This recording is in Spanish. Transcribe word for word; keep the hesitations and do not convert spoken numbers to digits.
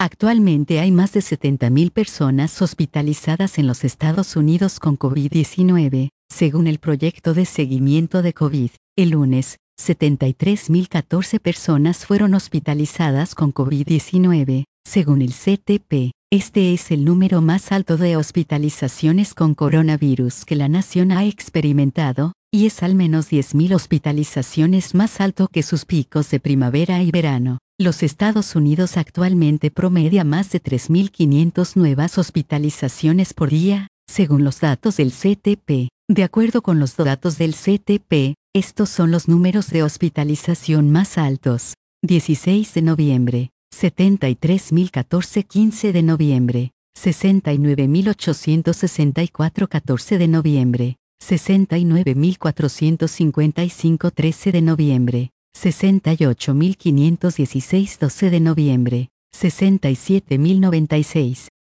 Actualmente hay más de setenta mil personas hospitalizadas en los Estados Unidos con COVID diecinueve, según el proyecto de seguimiento de COVID. El lunes, setenta y tres mil catorce personas fueron hospitalizadas con COVID diecinueve, según el C T P. Este es el número más alto de hospitalizaciones con coronavirus que la nación ha experimentado, y es al menos diez mil hospitalizaciones más alto que sus picos de primavera y verano. Los Estados Unidos actualmente promedia más de tres mil quinientas nuevas hospitalizaciones por día, según los datos del C T P. De acuerdo con los datos del C T P, estos son los números de hospitalización más altos. dieciséis de noviembre, setenta y tres mil catorce. quince de noviembre, sesenta y nueve mil ochocientos sesenta y cuatro. catorce de noviembre, sesenta y nueve mil cuatrocientos cincuenta y cinco. trece de noviembre, sesenta y ocho mil quinientos dieciséis. doce de noviembre, sesenta y siete mil noventa y seis.